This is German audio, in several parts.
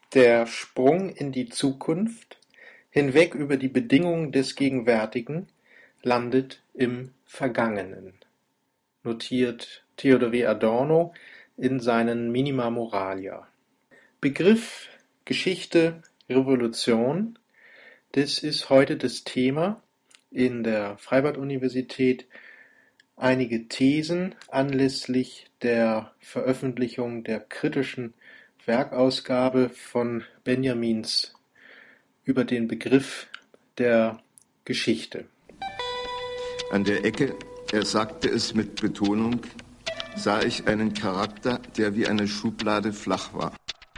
Der Sprung in die Zukunft, hinweg über die Bedingungen des Gegenwärtigen, landet im Vergangenen, notiert Theodor W. Adorno in seinen Minima Moralia. Begriff Geschichte, Revolution, das ist heute das Thema in der Freibad-Universität. Einige Thesen anlässlich der Veröffentlichung der kritischen Werkausgabe von Benjamins über den Begriff der Geschichte. An der Ecke, er sagte es mit Betonung, sah ich einen Charakter, der wie eine Schublade flach war.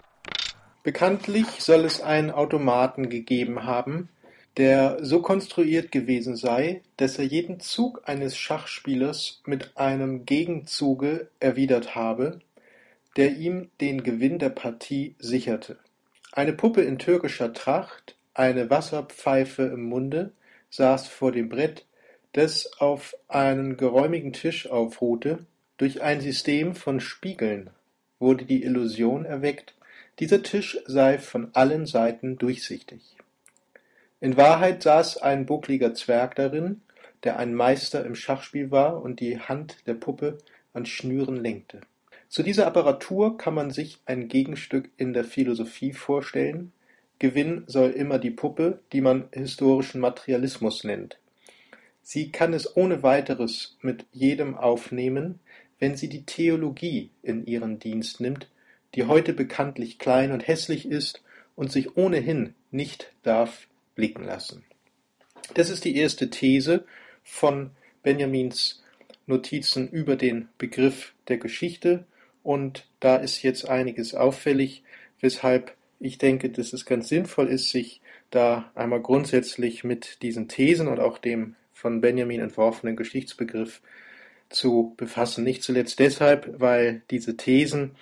Bekanntlich soll es einen Automaten gegeben haben, der so konstruiert gewesen sei, dass er jeden Zug eines Schachspielers mit einem Gegenzuge erwidert habe, der ihm den Gewinn der Partie sicherte. Eine Puppe in türkischer Tracht, eine Wasserpfeife im Munde, saß vor dem Brett, das auf einen geräumigen Tisch aufruhte. Durch ein System von Spiegeln wurde die Illusion erweckt, dieser Tisch sei von allen Seiten durchsichtig. In Wahrheit saß ein buckliger Zwerg darin, der ein Meister im Schachspiel war und die Hand der Puppe an Schnüren lenkte. Zu dieser Apparatur kann man sich ein Gegenstück in der Philosophie vorstellen. Gewinn soll immer die Puppe, die man historischen Materialismus nennt. Sie kann es ohne weiteres mit jedem aufnehmen, wenn sie die Theologie in ihren Dienst nimmt, die heute bekanntlich klein und hässlich ist und sich ohnehin nicht darf blicken lassen. Das ist die erste These von Benjamins Notizen über den Begriff der Geschichte. Und da ist jetzt einiges auffällig, weshalb ich denke, dass es ganz sinnvoll ist, sich da einmal grundsätzlich mit diesen Thesen und auch dem von Benjamin entworfenen Geschichtsbegriff zu befassen. Nicht zuletzt deshalb, weil diese Thesen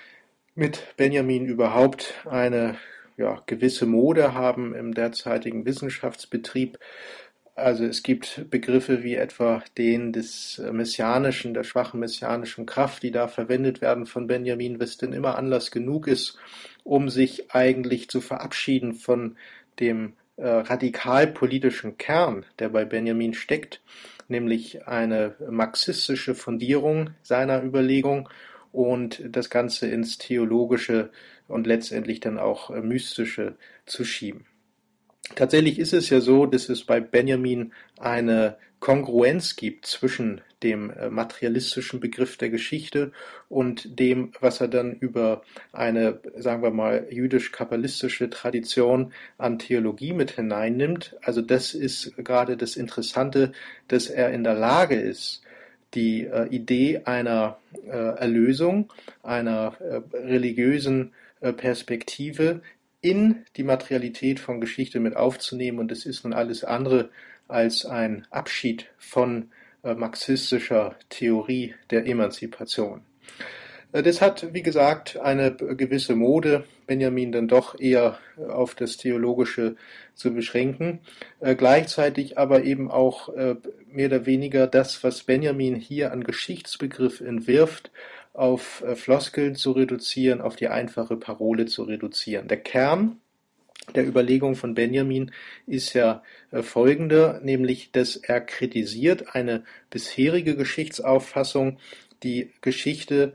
mit Benjamin überhaupt eine gewisse Mode haben im derzeitigen Wissenschaftsbetrieb. Also es gibt Begriffe wie etwa den des Messianischen, der schwachen messianischen Kraft, die da verwendet werden von Benjamin, was denn immer Anlass genug ist, um sich eigentlich zu verabschieden von dem radikalpolitischen Kern, der bei Benjamin steckt, nämlich eine marxistische Fundierung seiner Überlegung und das Ganze ins Theologische und letztendlich dann auch Mystische zu schieben. Tatsächlich ist es ja so, dass es bei Benjamin eine Kongruenz gibt zwischen dem materialistischen Begriff der Geschichte und dem, was er dann über eine, sagen wir mal, jüdisch-kabbalistische Tradition an Theologie mit hineinnimmt. Also das ist gerade das Interessante, dass er in der Lage ist, die Idee einer Erlösung, einer religiösen Perspektive in die Materialität von Geschichte mit aufzunehmen, und es ist nun alles andere als ein Abschied von marxistischer Theorie der Emanzipation. Das hat, wie gesagt, eine gewisse Mode, Benjamin dann doch eher auf das Theologische zu beschränken, gleichzeitig aber eben auch mehr oder weniger das, was Benjamin hier an Geschichtsbegriff entwirft, auf Floskeln zu reduzieren, auf die einfache Parole zu reduzieren. Der Kern der Überlegung von Benjamin ist ja folgender, nämlich, dass er kritisiert eine bisherige Geschichtsauffassung, die Geschichte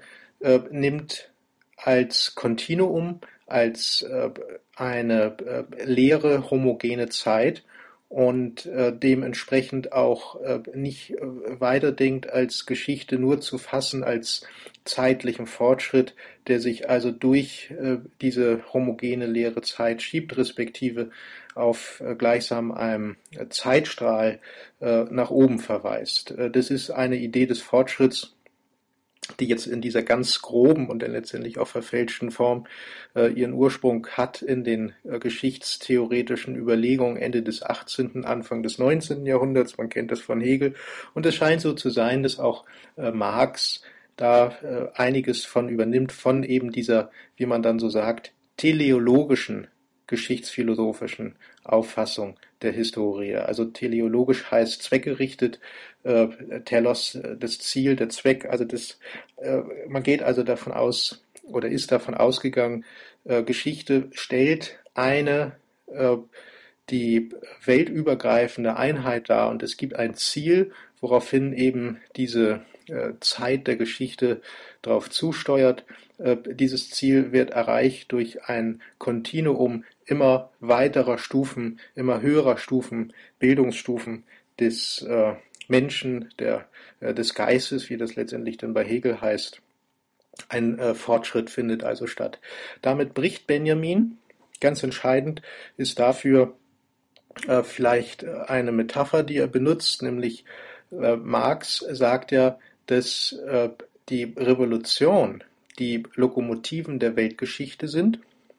nimmt als Kontinuum, als eine leere, homogene Zeit und dementsprechend auch nicht weiterdenkt, als Geschichte nur zu fassen als zeitlichen Fortschritt, der sich also durch diese homogene leere Zeit schiebt, respektive auf gleichsam einem Zeitstrahl nach oben verweist. Das ist eine Idee des Fortschritts, die jetzt in dieser ganz groben und dann letztendlich auch verfälschten Form ihren Ursprung hat in den geschichtstheoretischen Überlegungen Ende des 18., Anfang des 19. Jahrhunderts. Man kennt das von Hegel. Und es scheint so zu sein, dass auch Marx da einiges von übernimmt, von eben dieser, wie man dann so sagt, teleologischen geschichtsphilosophischen Auffassung der Historie. Also teleologisch heißt zweckgerichtet, telos das Ziel, der Zweck. Also man geht also davon aus, oder ist davon ausgegangen, Geschichte stellt eine die weltübergreifende Einheit dar und es gibt ein Ziel, woraufhin eben diese Zeit der Geschichte darauf zusteuert. Dieses Ziel wird erreicht durch ein Kontinuum immer weiterer Stufen, immer höherer Stufen, Bildungsstufen des Menschen, des Geistes, wie das letztendlich dann bei Hegel heißt. Ein Fortschritt findet also statt. Damit bricht Benjamin. Ganz entscheidend ist dafür vielleicht eine Metapher, die er benutzt, nämlich Marx sagt ja, dass die Revolution die Lokomotiven der Weltgeschichte sind.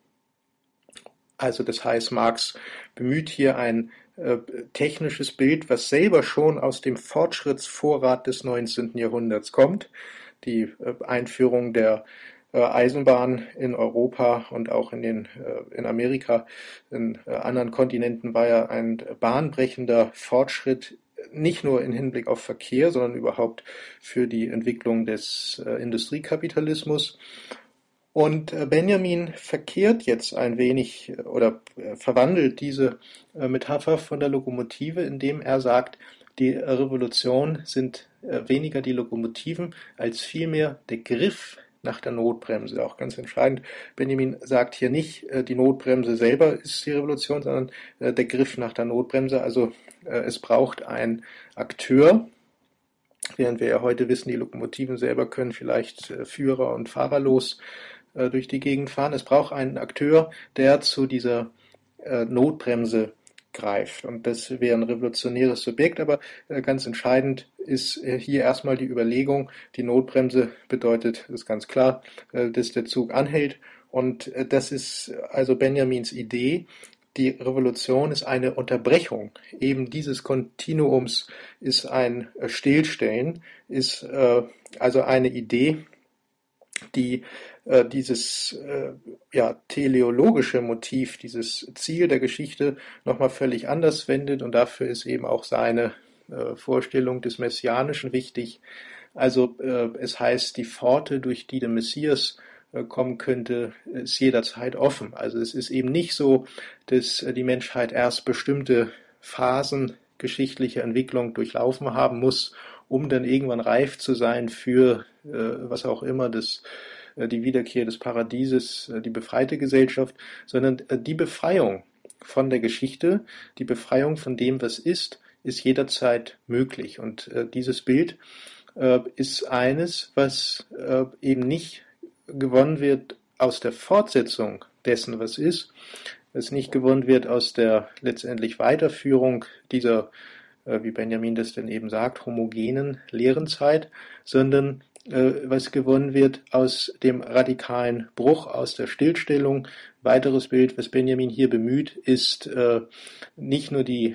Also das heißt, Marx bemüht hier ein technisches Bild, was selber schon aus dem Fortschrittsvorrat des 19. Jahrhunderts kommt. Die Einführung der Eisenbahn in Europa und auch in Amerika, in anderen Kontinenten war ja ein bahnbrechender Fortschritt, nicht nur im Hinblick auf Verkehr, sondern überhaupt für die Entwicklung des Industriekapitalismus. Und Benjamin verkehrt jetzt ein wenig oder verwandelt diese Metapher von der Lokomotive, indem er sagt, die Revolution sind weniger die Lokomotiven als vielmehr der Griff nach der Notbremse. Auch ganz entscheidend, Benjamin sagt hier nicht, die Notbremse selber ist die Revolution, sondern der Griff nach der Notbremse. Also es braucht einen Akteur, während wir ja heute wissen, die Lokomotiven selber können vielleicht Führer und fahrerlos durch die Gegend fahren. Es braucht einen Akteur, der zu dieser Notbremse greift. Und das wäre ein revolutionäres Subjekt, aber ganz entscheidend ist hier erstmal die Überlegung, die Notbremse bedeutet, ist ganz klar, dass der Zug anhält. Und das ist also Benjamins Idee. Die Revolution ist eine Unterbrechung eben dieses Kontinuums, ist ein Stillstellen, ist also eine Idee, die dieses teleologische Motiv, dieses Ziel der Geschichte nochmal völlig anders wendet und dafür ist eben auch seine Vorstellung des Messianischen wichtig. Also es heißt, die Pforte, durch die der Messias kommen könnte, ist jederzeit offen. Also es ist eben nicht so, dass die Menschheit erst bestimmte Phasen geschichtlicher Entwicklung durchlaufen haben muss, um dann irgendwann reif zu sein für was auch immer, die Wiederkehr des Paradieses, die befreite Gesellschaft, sondern die Befreiung von der Geschichte, die Befreiung von dem, was ist jederzeit möglich. Und dieses Bild ist eines, was eben nicht gewonnen wird aus der Fortsetzung dessen, was ist, was nicht gewonnen wird aus der letztendlich Weiterführung dieser, wie Benjamin das denn eben sagt, homogenen Lehrenzeit, sondern was gewonnen wird aus dem radikalen Bruch, aus der Stillstellung. Weiteres Bild, was Benjamin hier bemüht, ist nicht nur die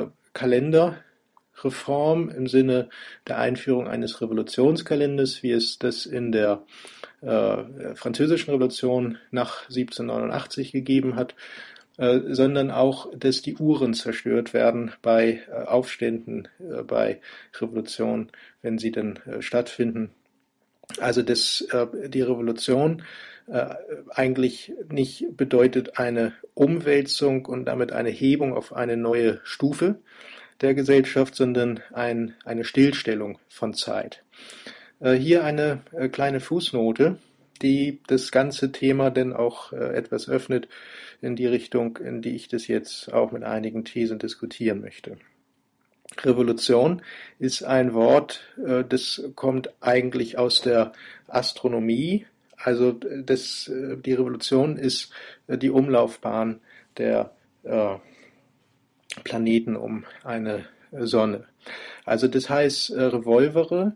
Kalenderreform im Sinne der Einführung eines Revolutionskalenders, wie es das in der Französischen Revolution nach 1789 gegeben hat, sondern auch, dass die Uhren zerstört werden bei Aufständen, bei Revolutionen, wenn sie denn stattfinden. Also dass die Revolution eigentlich nicht bedeutet eine Umwälzung und damit eine Hebung auf eine neue Stufe der Gesellschaft, sondern eine Stillstellung von Zeit. Hier eine kleine Fußnote, die das ganze Thema denn auch etwas öffnet in die Richtung, in die ich das jetzt auch mit einigen Thesen diskutieren möchte. Revolution ist ein Wort, das kommt eigentlich aus der Astronomie. Also die Revolution ist die Umlaufbahn der Planeten um eine Sonne. Also das heißt, Revolvere,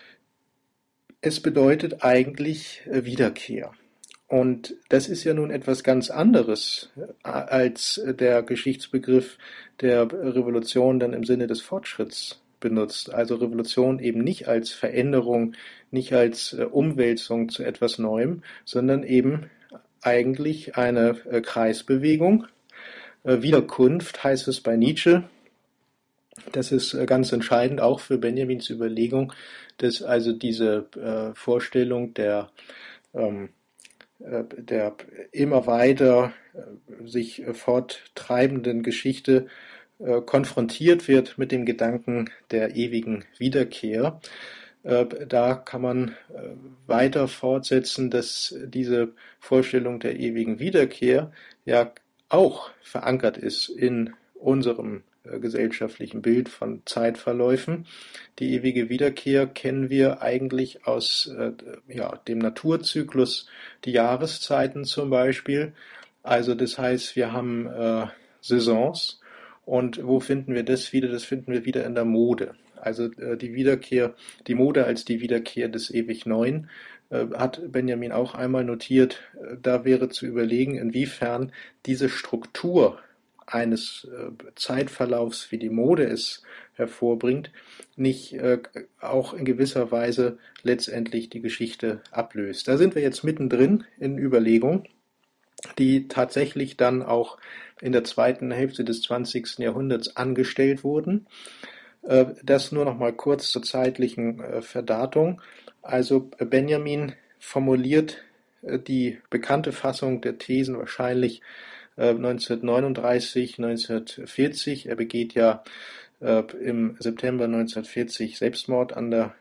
es bedeutet eigentlich Wiederkehr. Und das ist ja nun etwas ganz anderes als der Geschichtsbegriff der Revolution dann im Sinne des Fortschritts benutzt. Also Revolution eben nicht als Veränderung, nicht als Umwälzung zu etwas Neuem, sondern eben eigentlich eine Kreisbewegung. Wiederkunft heißt es bei Nietzsche. Das ist ganz entscheidend auch für Benjamins Überlegung, dass also diese Vorstellung der der immer weiter sich forttreibenden Geschichte konfrontiert wird mit dem Gedanken der ewigen Wiederkehr. Da kann man weiter fortsetzen, dass diese Vorstellung der ewigen Wiederkehr ja auch verankert ist in unserem gesellschaftlichen Bild von Zeitverläufen. Die ewige Wiederkehr kennen wir eigentlich aus dem Naturzyklus, die Jahreszeiten zum Beispiel. Also das heißt, wir haben Saisons. Und wo finden wir das wieder? Das finden wir wieder in der Mode. Also die Wiederkehr, die Mode als die Wiederkehr des ewig Neuen, hat Benjamin auch einmal notiert. Da wäre zu überlegen, inwiefern diese Struktur eines Zeitverlaufs, wie die Mode es hervorbringt, nicht auch in gewisser Weise letztendlich die Geschichte ablöst. Da sind wir jetzt mittendrin in Überlegung, die tatsächlich dann auch in der zweiten Hälfte des 20. Jahrhunderts angestellt wurden. Das nur noch mal kurz zur zeitlichen Verdatung. Also Benjamin formuliert die bekannte Fassung der Thesen wahrscheinlich 1939, 1940. Er begeht ja im September 1940 Selbstmord an der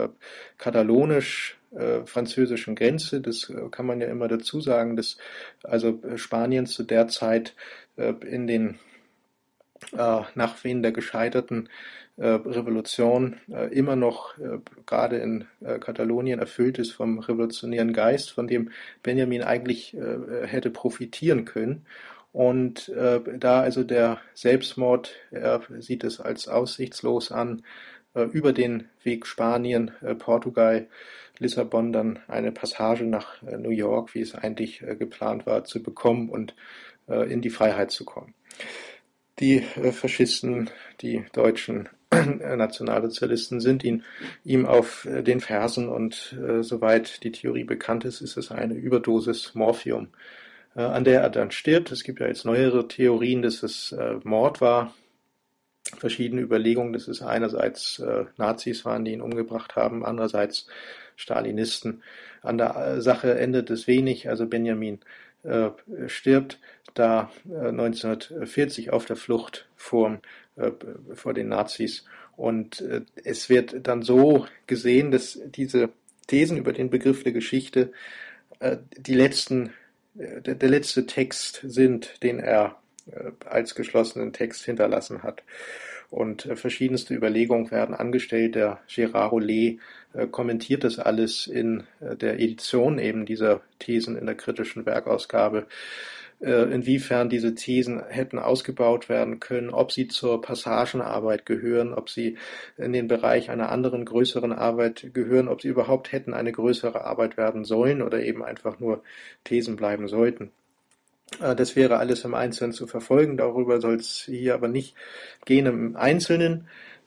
katalonisch-französischen Grenze. Das kann man ja immer dazu sagen, dass also Spanien zu der Zeit in den Nachwehen der gescheiterten Revolution immer noch gerade in Katalonien erfüllt ist vom revolutionären Geist, von dem Benjamin eigentlich hätte profitieren können. Und da also der Selbstmord, er sieht es als aussichtslos an, über den Weg Spanien, Portugal, Lissabon dann eine Passage nach New York, wie es eigentlich geplant war, zu bekommen und in die Freiheit zu kommen. Die Faschisten, die deutschen Nationalsozialisten sind ihm auf den Fersen und soweit die Theorie bekannt ist, ist es eine Überdosis Morphium, an der er dann stirbt. Es gibt ja jetzt neuere Theorien, dass es Mord war, verschiedene Überlegungen, dass es einerseits Nazis waren, die ihn umgebracht haben, andererseits Stalinisten. An der Sache endet es wenig, also Benjamin stirbt da 1940 auf der Flucht vor den Nazis. Und es wird dann so gesehen, dass diese Thesen über den Begriff der Geschichte der letzte Text sind, den er als geschlossenen Text hinterlassen hat. Und verschiedenste Überlegungen werden angestellt. Der Gérard Rollet kommentiert das alles in der Edition eben dieser Thesen in der kritischen Werkausgabe, inwiefern diese Thesen hätten ausgebaut werden können, ob sie zur Passagenarbeit gehören, ob sie in den Bereich einer anderen größeren Arbeit gehören, ob sie überhaupt hätten eine größere Arbeit werden sollen oder eben einfach nur Thesen bleiben sollten. Das wäre alles im Einzelnen zu verfolgen, darüber soll es hier aber nicht gehen im Einzelnen.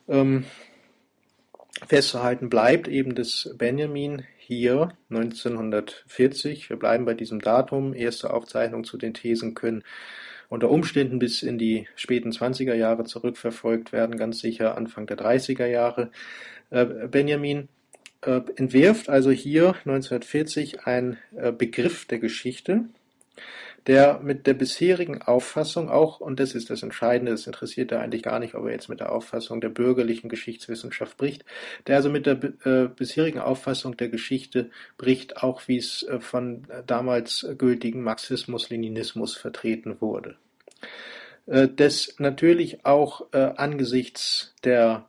Festzuhalten bleibt eben, dass Benjamin hier 1940, wir bleiben bei diesem Datum, erste Aufzeichnungen zu den Thesen können unter Umständen bis in die späten 20er Jahre zurückverfolgt werden, ganz sicher Anfang der 30er Jahre. Benjamin entwirft also hier 1940 einen Begriff der Geschichte, der mit der bisherigen Auffassung auch, und das ist das Entscheidende, das interessiert er eigentlich gar nicht, ob er jetzt mit der Auffassung der bürgerlichen Geschichtswissenschaft bricht, der also mit der bisherigen Auffassung der Geschichte bricht, auch wie es von damals gültigen Marxismus-Leninismus vertreten wurde. Das natürlich auch angesichts der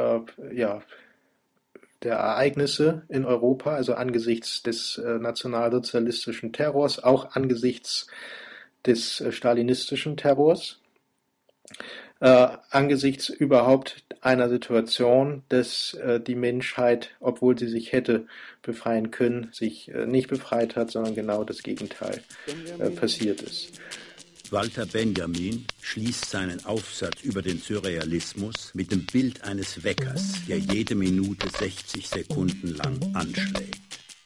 Ereignisse in Europa, also angesichts des nationalsozialistischen Terrors, auch angesichts des stalinistischen Terrors, angesichts überhaupt einer Situation, dass die Menschheit, obwohl sie sich hätte befreien können, sich nicht befreit hat, sondern genau das Gegenteil passiert ist. Walter Benjamin schließt seinen Aufsatz über den Surrealismus mit dem Bild eines Weckers, der jede Minute 60 Sekunden lang anschlägt.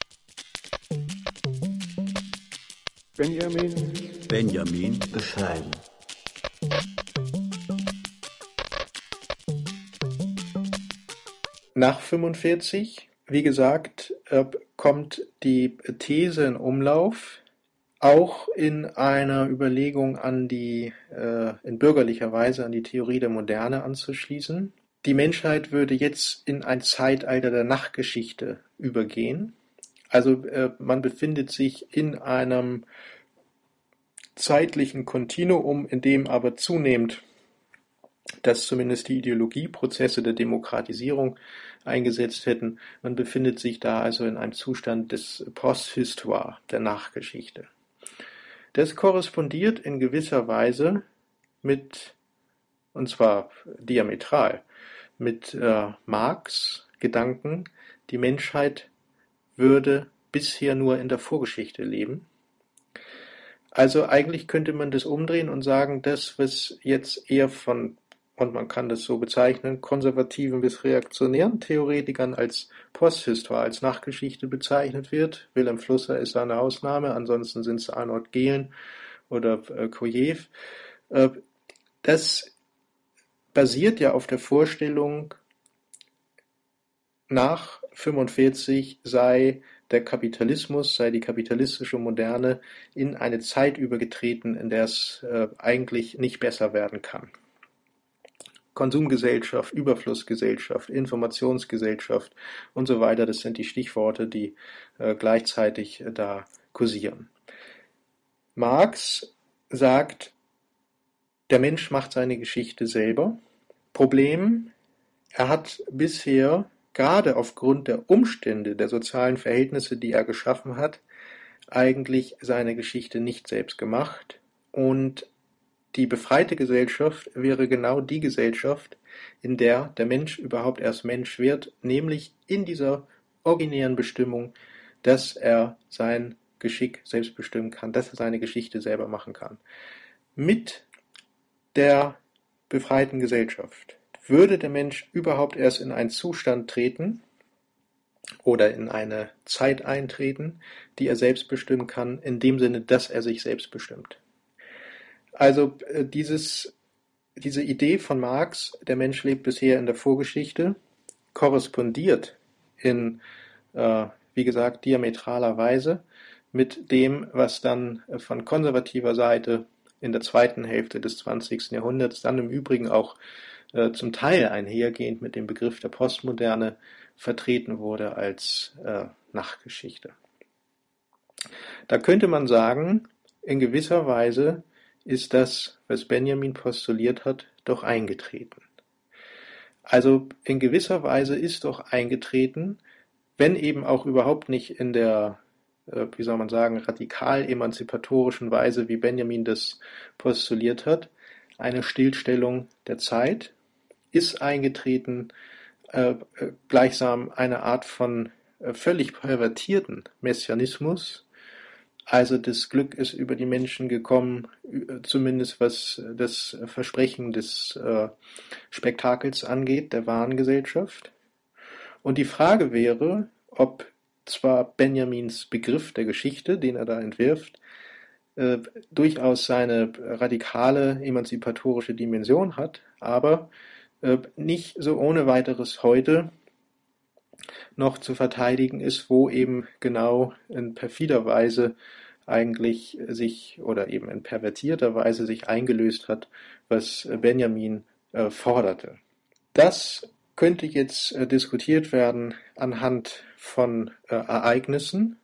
Benjamin bescheiden. Nach 45, wie gesagt, kommt die These in Umlauf, auch in einer Überlegung in bürgerlicher Weise an die Theorie der Moderne anzuschließen. Die Menschheit würde jetzt in ein Zeitalter der Nachgeschichte übergehen. Also man befindet sich in einem zeitlichen Kontinuum, in dem aber zunehmend, dass zumindest die Ideologieprozesse der Demokratisierung eingesetzt hätten. Man befindet sich da also in einem Zustand des Posthistoire, der Nachgeschichte. Das korrespondiert in gewisser Weise und zwar diametral, mit Marx' Gedanken, die Menschheit würde bisher nur in der Vorgeschichte leben. Also eigentlich könnte man das umdrehen und sagen, das, was jetzt eher und man kann das so bezeichnen, konservativen bis reaktionären Theoretikern als Posthistoire, als Nachgeschichte bezeichnet wird. Wilhelm Flusser ist eine Ausnahme, ansonsten sind es Arnold Gehlen oder Kojew. Das basiert ja auf der Vorstellung, nach 45 sei der Kapitalismus, sei die kapitalistische Moderne in eine Zeit übergetreten, in der es eigentlich nicht besser werden kann. Konsumgesellschaft, Überflussgesellschaft, Informationsgesellschaft und so weiter, das sind die Stichworte, die gleichzeitig da kursieren. Marx sagt, der Mensch macht seine Geschichte selber. Problem, er hat bisher gerade aufgrund der Umstände, der sozialen Verhältnisse, die er geschaffen hat, eigentlich seine Geschichte nicht selbst gemacht. Und die befreite Gesellschaft wäre genau die Gesellschaft, in der der Mensch überhaupt erst Mensch wird, nämlich in dieser originären Bestimmung, dass er sein Geschick selbst bestimmen kann, dass er seine Geschichte selber machen kann. Mit der befreiten Gesellschaft würde der Mensch überhaupt erst in einen Zustand treten oder in eine Zeit eintreten, die er selbst bestimmen kann, in dem Sinne, dass er sich selbst bestimmt. Also diese Idee von Marx, der Mensch lebt bisher in der Vorgeschichte, korrespondiert in, wie gesagt, diametraler Weise mit dem, was dann von konservativer Seite in der zweiten Hälfte des 20. Jahrhunderts, dann im Übrigen auch zum Teil einhergehend mit dem Begriff der Postmoderne, vertreten wurde als Nachgeschichte. Da könnte man sagen, in gewisser Weise ist das, was Benjamin postuliert hat, doch eingetreten. Also in gewisser Weise ist doch eingetreten, wenn eben auch überhaupt nicht in der, wie soll man sagen, radikal emanzipatorischen Weise, wie Benjamin das postuliert hat, eine Stillstellung der Zeit, ist eingetreten, gleichsam eine Art von völlig pervertierten Messianismus. Also das Glück ist über die Menschen gekommen, zumindest was das Versprechen des Spektakels angeht, der wahren Gesellschaft. Und die Frage wäre, ob zwar Benjamins Begriff der Geschichte, den er da entwirft, durchaus seine radikale emanzipatorische Dimension hat, aber nicht so ohne weiteres heute noch zu verteidigen ist, wo eben genau in perfider Weise eigentlich sich oder eben in pervertierter Weise sich eingelöst hat, was Benjamin forderte. Das könnte jetzt diskutiert werden anhand von Ereignissen.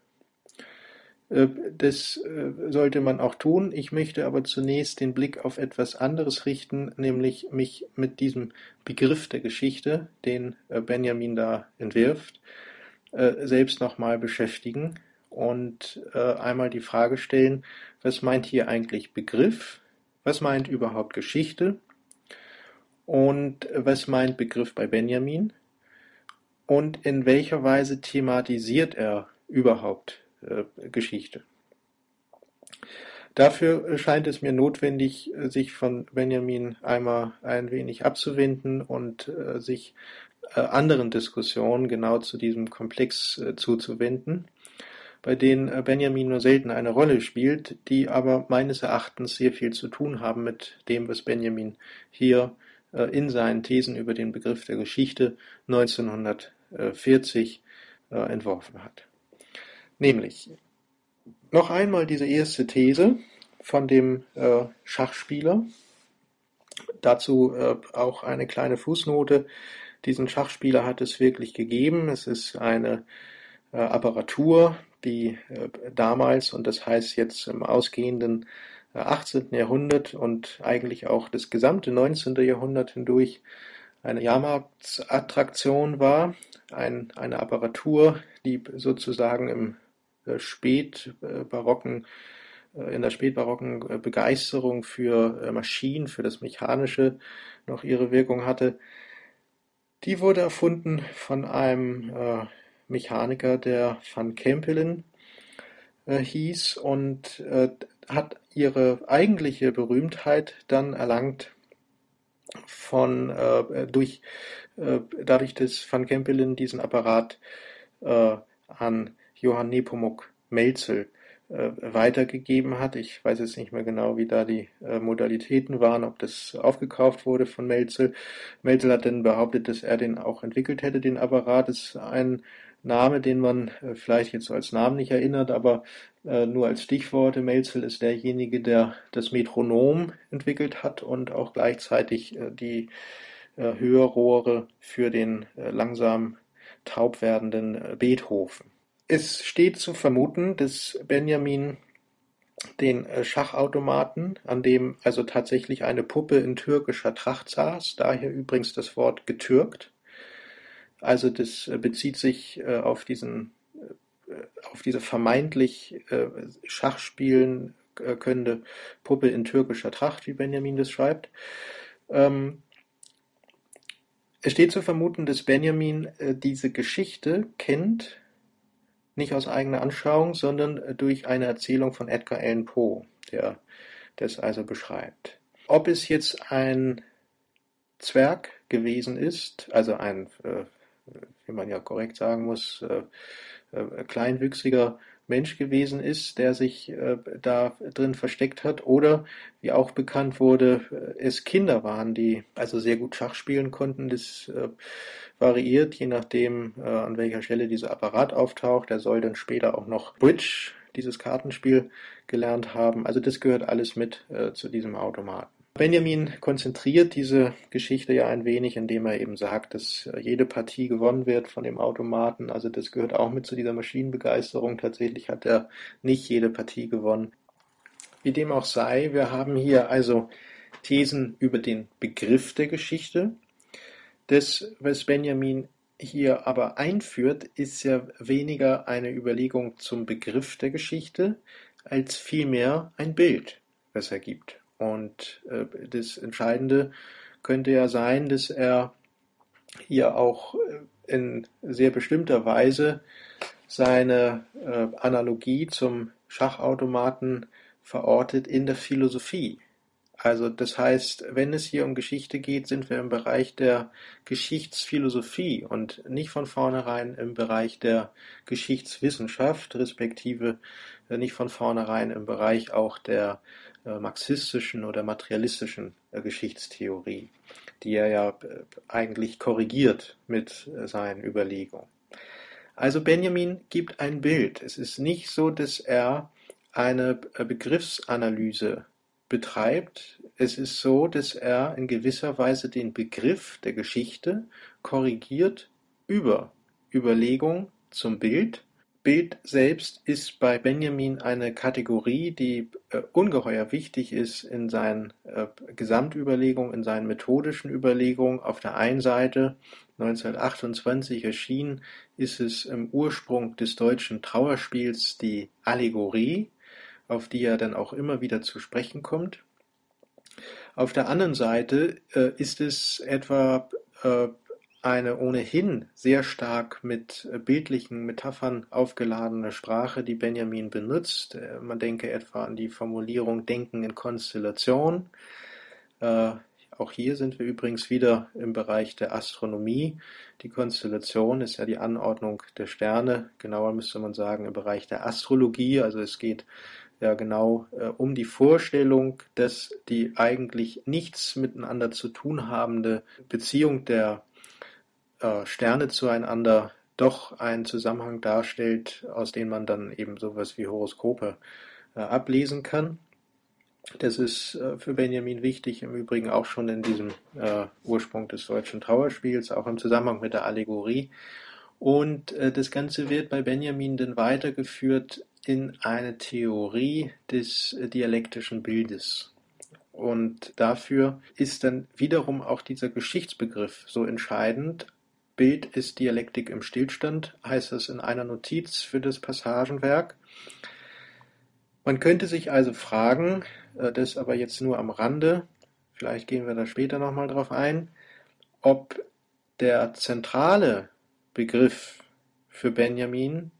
Das sollte man auch tun. Ich möchte aber zunächst den Blick auf etwas anderes richten, nämlich mich mit diesem Begriff der Geschichte, den Benjamin da entwirft, selbst nochmal beschäftigen und einmal die Frage stellen, was meint hier eigentlich Begriff? Was meint überhaupt Geschichte? Und was meint Begriff bei Benjamin? Und in welcher Weise thematisiert er überhaupt Geschichte? Dafür scheint es mir notwendig, sich von Benjamin einmal ein wenig abzuwenden und sich anderen Diskussionen genau zu diesem Komplex zuzuwenden, bei denen Benjamin nur selten eine Rolle spielt, die aber meines Erachtens sehr viel zu tun haben mit dem, was Benjamin hier in seinen Thesen über den Begriff der Geschichte 1940 entworfen hat. Nämlich, Noch einmal diese erste These von dem Schachspieler. Dazu auch eine kleine Fußnote. Diesen Schachspieler hat es wirklich gegeben. Es ist eine Apparatur, die damals, und das heißt jetzt im ausgehenden 18. Jahrhundert und eigentlich auch das gesamte 19. Jahrhundert hindurch eine Jahrmarktsattraktion war. Eine Apparatur, die sozusagen im spätbarocken in der spätbarocken Begeisterung für Maschinen, für das Mechanische noch ihre Wirkung hatte. Die wurde erfunden von einem Mechaniker, der Van Kempelen hieß und hat ihre eigentliche Berühmtheit dann erlangt dadurch, dass Van Kempelen diesen Apparat an Johann Nepomuk Melzel weitergegeben hat. Ich weiß jetzt nicht mehr genau, wie da die Modalitäten waren, ob das aufgekauft wurde von Melzel. Melzel hat dann behauptet, dass er den auch entwickelt hätte, den Apparat. Das ist ein Name, den man vielleicht jetzt so als Namen nicht erinnert, aber nur als Stichworte. Melzel ist derjenige, der das Metronom entwickelt hat und auch gleichzeitig die Hörrohre für den langsam taub werdenden Beethoven. Es steht zu vermuten, dass Benjamin den Schachautomaten, an dem also tatsächlich eine Puppe in türkischer Tracht saß, daher übrigens das Wort getürkt. Also das bezieht sich auf diese vermeintlich Schach spielen könnte Puppe in türkischer Tracht, wie Benjamin das schreibt. Es steht zu vermuten, dass Benjamin diese Geschichte kennt, nicht aus eigener Anschauung, sondern durch eine Erzählung von Edgar Allan Poe, der das also beschreibt. Ob es jetzt ein Zwerg gewesen ist, also ein, wie man ja korrekt sagen muss, kleinwüchsiger Mensch gewesen ist, der sich da drin versteckt hat, oder wie auch bekannt wurde, es Kinder waren, die also sehr gut Schach spielen konnten. Das variiert, je nachdem, an welcher Stelle dieser Apparat auftaucht. Er soll dann später auch noch Bridge, dieses Kartenspiel, gelernt haben. Also das gehört alles mit zu diesem Automaten. Benjamin konzentriert diese Geschichte ja ein wenig, indem er eben sagt, dass jede Partie gewonnen wird von dem Automaten. Also das gehört auch mit zu dieser Maschinenbegeisterung. Tatsächlich hat er nicht jede Partie gewonnen. Wie dem auch sei, wir haben hier also Thesen über den Begriff der Geschichte. Das, was Benjamin hier aber einführt, ist ja weniger eine Überlegung zum Begriff der Geschichte, als vielmehr ein Bild, das er gibt. Und das Entscheidende könnte ja sein, dass er hier auch in sehr bestimmter Weise seine Analogie zum Schachautomaten verortet in der Philosophie. Also das heißt, wenn es hier um Geschichte geht, sind wir im Bereich der Geschichtsphilosophie und nicht von vornherein im Bereich der Geschichtswissenschaft, respektive nicht von vornherein im Bereich auch der marxistischen oder materialistischen Geschichtstheorie, die er ja eigentlich korrigiert mit seinen Überlegungen. Also Benjamin gibt ein Bild. Es ist nicht so, dass er eine Begriffsanalyse betreibt. Es ist so, dass er in gewisser Weise den Begriff der Geschichte korrigiert über Überlegung zum Bild. Bild selbst ist bei Benjamin eine Kategorie, die ungeheuer wichtig ist in seinen Gesamtüberlegungen, in seinen methodischen Überlegungen. Auf der einen Seite 1928 erschienen, ist es im Ursprung des deutschen Trauerspiels die Allegorie, auf die er dann auch immer wieder zu sprechen kommt. Auf der anderen Seite ist es etwa eine ohnehin sehr stark mit bildlichen Metaphern aufgeladene Sprache, die Benjamin benutzt. Man denke etwa an die Formulierung Denken in Konstellation. Auch hier sind wir übrigens wieder im Bereich der Astronomie. Die Konstellation ist ja die Anordnung der Sterne. Genauer müsste man sagen im Bereich der Astrologie. Also es geht ja genau um die Vorstellung, dass die eigentlich nichts miteinander zu tun habende Beziehung der Sterne zueinander doch einen Zusammenhang darstellt, aus dem man dann eben sowas wie Horoskope ablesen kann. Das ist für Benjamin wichtig, im Übrigen auch schon in diesem Ursprung des deutschen Trauerspiels, auch im Zusammenhang mit der Allegorie. Und das Ganze wird bei Benjamin dann weitergeführt in eine Theorie des dialektischen Bildes. Und dafür ist dann wiederum auch dieser Geschichtsbegriff so entscheidend. Bild ist Dialektik im Stillstand, heißt es in einer Notiz für das Passagenwerk. Man könnte sich also fragen, das aber jetzt nur am Rande, vielleicht gehen wir da später nochmal drauf ein, ob der zentrale Begriff für Benjamin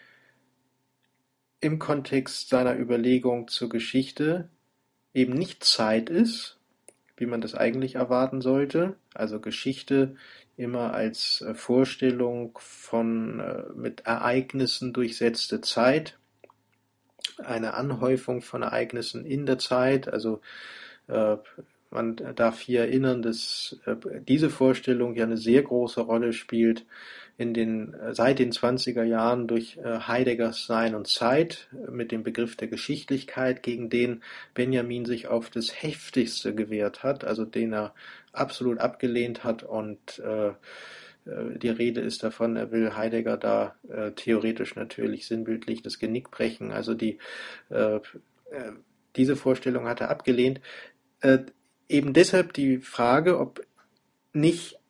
im Kontext seiner Überlegung zur Geschichte eben nicht Zeit ist, wie man das eigentlich erwarten sollte, also Geschichte immer als Vorstellung von mit Ereignissen durchsetzte Zeit, eine Anhäufung von Ereignissen in der Zeit, also man darf hier erinnern, dass diese Vorstellung ja eine sehr große Rolle spielt seit den 20er Jahren durch Heideggers Sein und Zeit mit dem Begriff der Geschichtlichkeit, gegen den Benjamin sich auf das heftigste gewehrt hat, also den er absolut abgelehnt hat, und die Rede ist davon, er will Heidegger da theoretisch natürlich sinnbildlich das Genick brechen. Also diese Vorstellung hat er abgelehnt. Eben deshalb die Frage, ob nicht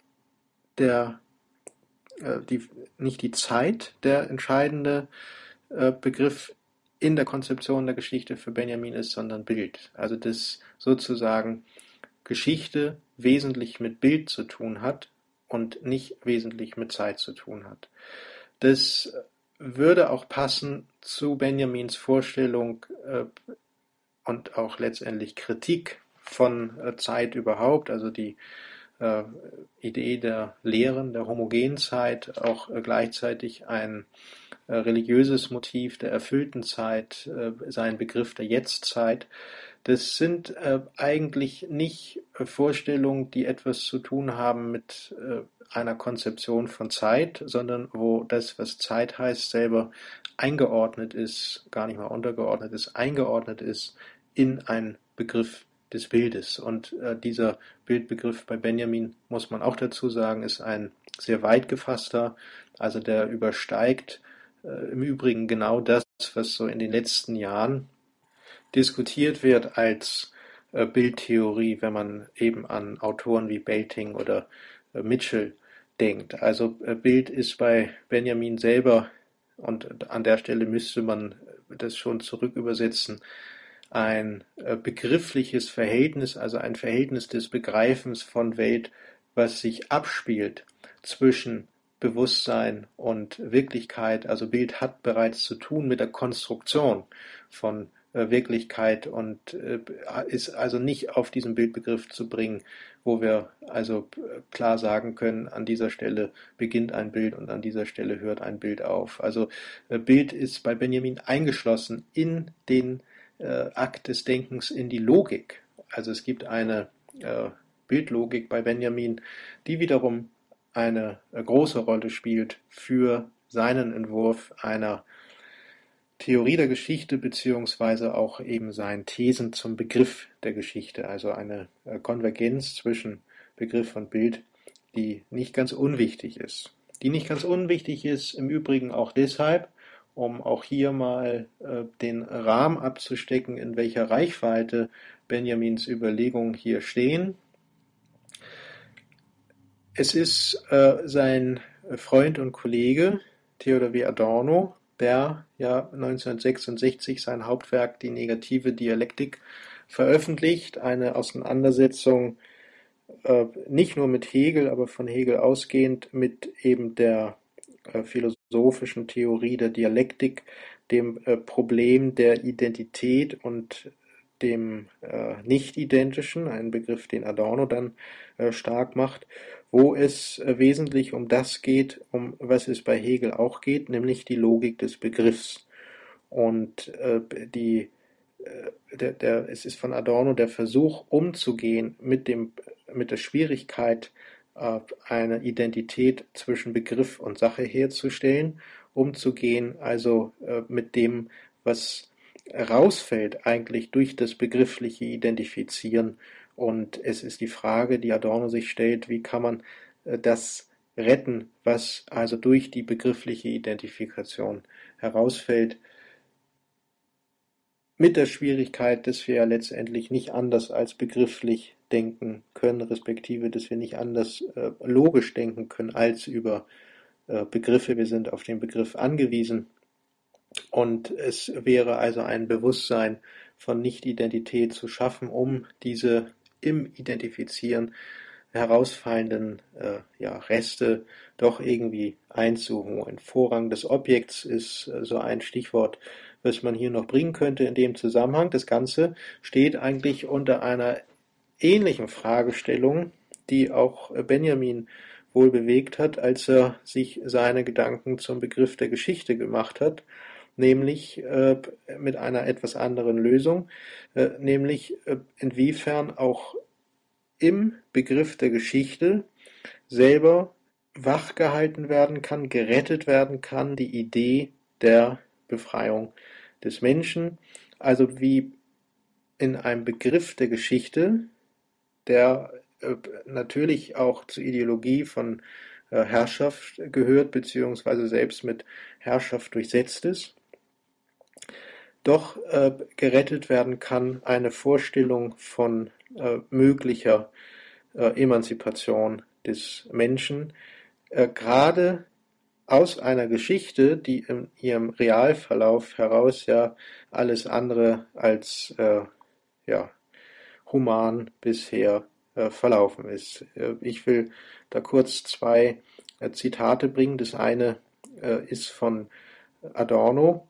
nicht die Zeit der entscheidende Begriff in der Konzeption der Geschichte für Benjamin ist, sondern Bild. Also dass sozusagen Geschichte wesentlich mit Bild zu tun hat und nicht wesentlich mit Zeit zu tun hat. Das würde auch passen zu Benjamins Vorstellung und auch letztendlich Kritik von Zeit überhaupt, also die Idee der leeren, der homogenen Zeit, auch gleichzeitig ein religiöses Motiv der erfüllten Zeit, sein Begriff der Jetztzeit. Das sind eigentlich nicht Vorstellungen, die etwas zu tun haben mit einer Konzeption von Zeit, sondern wo das, was Zeit heißt, selber eingeordnet ist, gar nicht mal untergeordnet ist, eingeordnet ist in einen Begriff des Bildes. Und dieser Bildbegriff bei Benjamin, muss man auch dazu sagen, ist ein sehr weit gefasster, also der übersteigt im Übrigen genau das, was so in den letzten Jahren diskutiert wird als Bildtheorie, wenn man eben an Autoren wie Belting oder Mitchell denkt. Also Bild ist bei Benjamin selber, und an der Stelle müsste man das schon zurückübersetzen, ein begriffliches Verhältnis, also ein Verhältnis des Begreifens von Welt, was sich abspielt zwischen Bewusstsein und Wirklichkeit. Also Bild hat bereits zu tun mit der Konstruktion von Wirklichkeit und ist also nicht auf diesen Bildbegriff zu bringen, wo wir also klar sagen können, an dieser Stelle beginnt ein Bild und an dieser Stelle hört ein Bild auf. Also Bild ist bei Benjamin eingeschlossen in den Akt des Denkens, in die Logik. Also es gibt eine Bildlogik bei Benjamin, die wiederum eine große Rolle spielt für seinen Entwurf einer Theorie der Geschichte beziehungsweise auch eben seinen Thesen zum Begriff der Geschichte, also eine Konvergenz zwischen Begriff und Bild, die nicht ganz unwichtig ist. Die nicht ganz unwichtig ist im Übrigen auch deshalb, um auch hier mal den Rahmen abzustecken, in welcher Reichweite Benjamins Überlegungen hier stehen. Es ist sein Freund und Kollege Theodor W. Adorno, der ja 1966 sein Hauptwerk Die negative Dialektik veröffentlicht, eine Auseinandersetzung nicht nur mit Hegel, aber von Hegel ausgehend mit eben der philosophischen Theorie der Dialektik, dem Problem der Identität und dem Nicht-Identischen, ein Begriff, den Adorno dann stark macht, wo es wesentlich um das geht, um was es bei Hegel auch geht, nämlich die Logik des Begriffs. Und es ist von Adorno der Versuch, umzugehen mit der Schwierigkeit, eine Identität zwischen Begriff und Sache herzustellen, umzugehen, also mit dem, was rausfällt eigentlich durch das begriffliche Identifizieren. Und es ist die Frage, die Adorno sich stellt, wie kann man das retten, was also durch die begriffliche Identifikation herausfällt, mit der Schwierigkeit, dass wir ja letztendlich nicht anders als begrifflich denken können, respektive, dass wir nicht anders logisch denken können als über Begriffe. Wir sind auf den Begriff angewiesen. Und es wäre also ein Bewusstsein von Nicht-Identität zu schaffen, um diese im Identifizieren herausfallenden Reste doch irgendwie einzuholen. Vorrang des Objekts ist so ein Stichwort, was man hier noch bringen könnte in dem Zusammenhang. Das Ganze steht eigentlich unter einer ähnlichen Fragestellung, die auch Benjamin wohl bewegt hat, als er sich seine Gedanken zum Begriff der Geschichte gemacht hat, nämlich mit einer etwas anderen Lösung, nämlich inwiefern auch im Begriff der Geschichte selber wachgehalten werden kann, gerettet werden kann, die Idee der Befreiung des Menschen, also wie in einem Begriff der Geschichte, der natürlich auch zur Ideologie von Herrschaft gehört, beziehungsweise selbst mit Herrschaft durchsetzt ist, doch gerettet werden kann eine Vorstellung von möglicher Emanzipation des Menschen, gerade aus einer Geschichte, die in ihrem Realverlauf heraus ja alles andere als human bisher verlaufen ist. Ich will da kurz zwei Zitate bringen. Das eine ist von Adorno.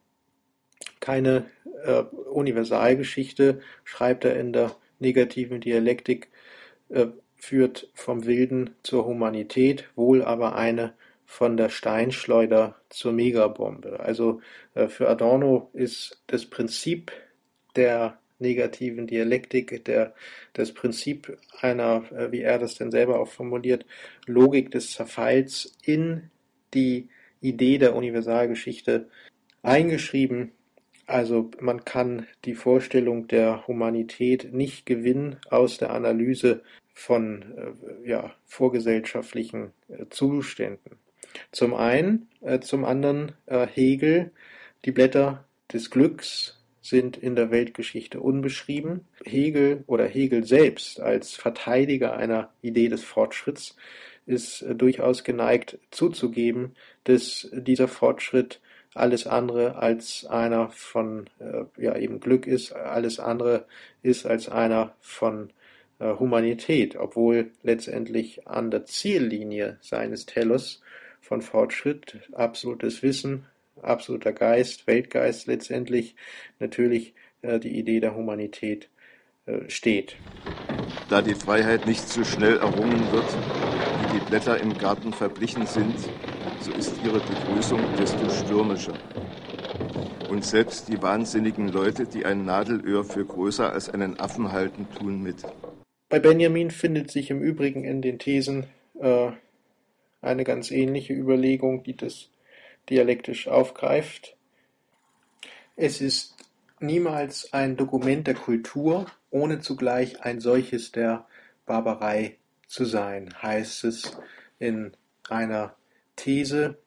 Keine Universalgeschichte, schreibt er in der negativen Dialektik, führt vom Wilden zur Humanität, wohl aber eine von der Steinschleuder zur Megabombe. Also für Adorno ist das Prinzip der negativen Dialektik, das Prinzip einer, wie er das denn selber auch formuliert, Logik des Zerfalls in die Idee der Universalgeschichte eingeschrieben. Also man kann die Vorstellung der Humanität nicht gewinnen aus der Analyse von vorgesellschaftlichen Zuständen. Zum einen, zum anderen Hegel, die Blätter des Glücks sind in der Weltgeschichte unbeschrieben. Hegel oder Hegel selbst als Verteidiger einer Idee des Fortschritts ist durchaus geneigt zuzugeben, dass dieser Fortschritt alles andere als einer von eben Glück ist, alles andere ist als einer von Humanität, obwohl letztendlich an der Ziellinie seines Telos von Fortschritt, absolutes Wissen, absoluter Geist, Weltgeist letztendlich natürlich die Idee der Humanität steht. Da die Freiheit nicht so schnell errungen wird, wie die Blätter im Garten verblichen sind, so ist ihre Begrüßung desto stürmischer. Und selbst die wahnsinnigen Leute, die ein Nadelöhr für größer als einen Affen halten, tun mit. Bei Benjamin findet sich im Übrigen in den Thesen eine ganz ähnliche Überlegung, die das dialektisch aufgreift. Es ist niemals ein Dokument der Kultur, ohne zugleich ein solches der Barbarei zu sein, heißt es in einer These,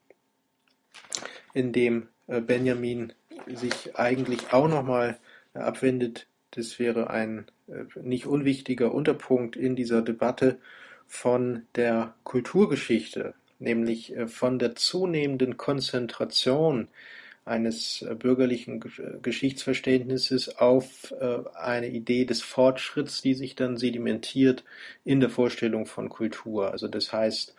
in dem Benjamin sich eigentlich auch nochmal abwendet. Das wäre ein nicht unwichtiger Unterpunkt in dieser Debatte von der Kulturgeschichte, nämlich von der zunehmenden Konzentration eines bürgerlichen Geschichtsverständnisses auf eine Idee des Fortschritts, die sich dann sedimentiert in der Vorstellung von Kultur. Also das heißt,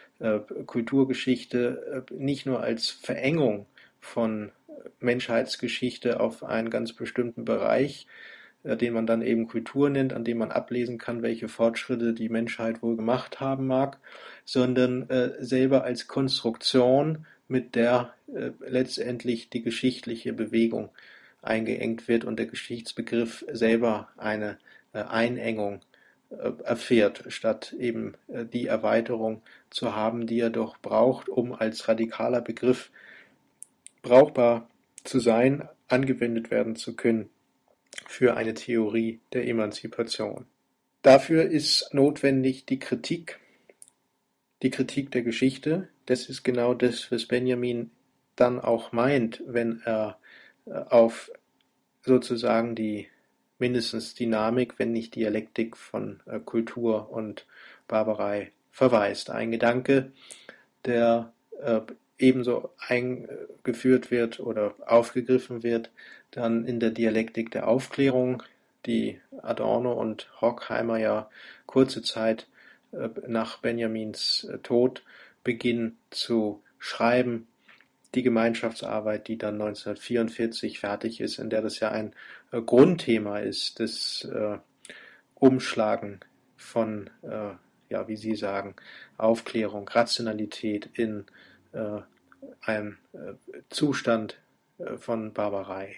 Kulturgeschichte nicht nur als Verengung von Menschheitsgeschichte auf einen ganz bestimmten Bereich, den man dann eben Kultur nennt, an dem man ablesen kann, welche Fortschritte die Menschheit wohl gemacht haben mag, sondern selber als Konstruktion, mit der letztendlich die geschichtliche Bewegung eingeengt wird und der Geschichtsbegriff selber eine Einengung erfährt, statt eben die Erweiterung zu haben, die er doch braucht, um als radikaler Begriff brauchbar zu sein, angewendet werden zu können für eine Theorie der Emanzipation. Dafür ist notwendig die Kritik der Geschichte. Das ist genau das, was Benjamin dann auch meint, wenn er auf sozusagen die mindestens Dynamik, wenn nicht Dialektik von Kultur und Barbarei verweist. Ein Gedanke, der ebenso eingeführt wird oder aufgegriffen wird, dann in der Dialektik der Aufklärung, die Adorno und Horkheimer ja kurze Zeit nach Benjamins Tod beginnen zu schreiben. Die Gemeinschaftsarbeit, die dann 1944 fertig ist, in der das ja ein Grundthema ist, das Umschlagen von, wie Sie sagen, Aufklärung, Rationalität in einen Zustand von Barbarei.